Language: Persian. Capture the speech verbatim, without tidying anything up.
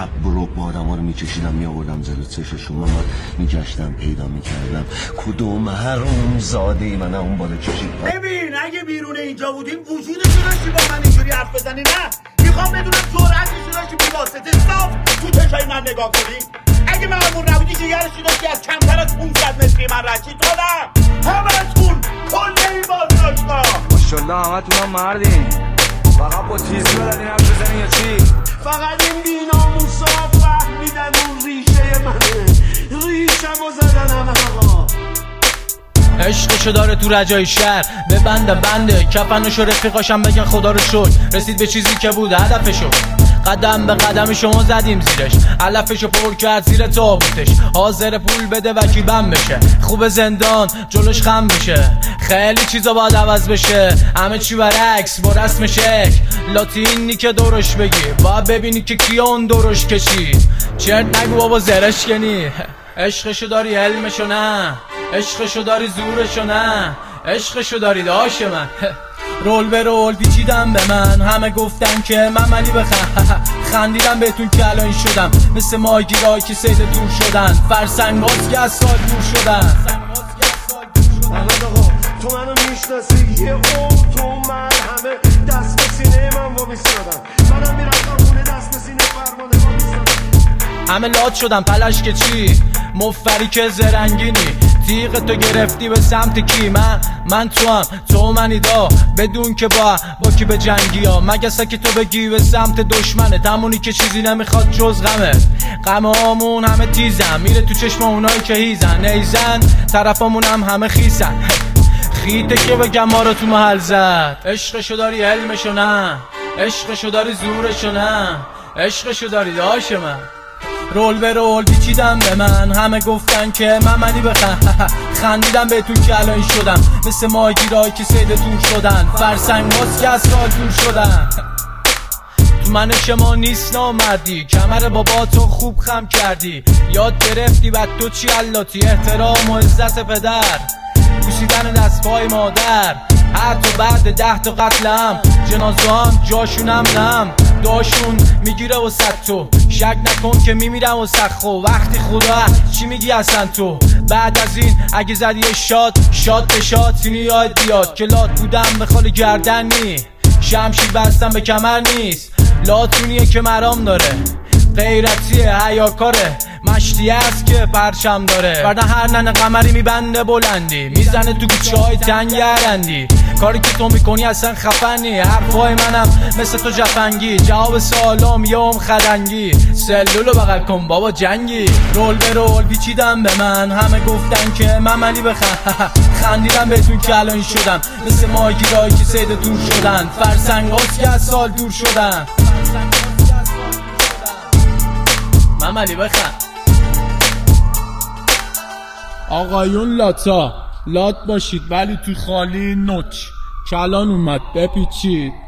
حب و رب آدم ها رو میکشیدم میآوردم زل چششون، من میگشتم پیدا میکردم کدوم حروم زاده ای من اون بالا کشید. ببین اگه بیرون اینجا بودیم وجودشو داشتی با من اینجوری حرف بزنی؟ نه میخوام بدونم جرأتشو داشتی بی واسطه صاف تو چشای من نگاه کنی؟ اگه معمول نبودی جگرشو داشتی از کمتر از پونصد متری من رد چی دادم؟ همتون کل این بازداشت‌ها ماشاءالله همتون هم مردین، فقط با تیزی بلدین حرف بزنین یا چی؟ فقط این بی‌ناموسا فهمیدن اون ریشه منه، ریشه‌مو زدن همه آقا. عشقشو داره تو رجای شهر ببنده بنده کفنشو رفیقاشم بگن خدا رو شکر رسید به چیزی که بود هدفشو، قدم به قدم شما زدیم زیرش، علفشو پر کرد زیر تابوتش، حاضر پول بده وکیبم بشه، خوب زندان جلوش خم بشه، خیلی چیزا باید عوض بشه، همه چی برعکس با رسم شکل، لاتینی که دورش بگی باید ببینی که کیا اون دورش کشید، چرت نگو بابا زرش کنی. عشقشو داری علمشو نه، عشقشو داری زورشو نه، عشقشو داری داش من. رول به رول پیچیدم به من، همه گفتن که من منی بخن، خندیدم بهتون که الان شدم مثل ماهیگیرایی که صید دور شدن، فرسنگ باز که از سال دور شدن. احمد آقا تو منو میشناسی، یه عمر تو من همه دست به سینه من با میستادم، منم میرفتم خونه دست به سینه فرمانده با میستادم، همه لات شدن پلش که چی مفری که زرنگینی، تیغ تو گرفتی به سمت کی؟ من من تو هم تو منی دا، بدون که با با کی به جنگی ها، مگه که تو بگی به سمت دشمنه، تمونی که چیزی نمیخواد جز غمه، غمامون همه تیزن میره تو چشم اونایی که هیزن نیزن، طرفامون هم همه خیسن، خیته که بگم ما رو تو محل زد. عشقشو داری علمشو نه، عشقشو داری زورشو نه، عشقشو داری داش من. رول به رول پیچیدم به من، همه گفتن که من منی بخن، خندیدم بهتون که الان شدم مثل ماهیگیرایی که صید دور شدن، فرسنگ باز که از سال دور شدن. تو من شما نیست نامردی، کمر بابا تو خوب خم کردی، یاد گرفتی بعد تو چی علاتی، احترام و عزت پدر، پوشیدن دستپای مادر، حتی بعد ده تا قتلم جنازه هم جاشونم نم داشون میگیره و صد تو، شک نکن که میمیرم و سخو، وقتی خدا چی میگی اصلا تو؟ بعد از این اگه زدی شاد شاد به شاد سینی یاد بیاد که لات بودم به خال گردن نی، شمشیر بستم به کمر نیست، لاتونیه که مرام داره، غیرتیه حیاکاره، مشتی است که پرچم داره، ورنه هر ننه قمری میبنده بلندی، میزنه تو کوچه های تنگ گرندی، کاری که تو میکنی اصلا خفنی، حرفای منم مثل تو جفنگی، جواب سوالام یام خدنگی، سلولو بغل کن بابا جنگی. رول به رول پیچیدم به من، همه گفتن که من منی بخن، خندیدم بهتون که الان شدم مثل ماهیگیرایی که صید دور شدن، فرسنگ باز که از سال دور شدن، من منی بخن. آقایون لاتا لات باشید ولی تو خالی نوچ، کلان اومد بپیچید.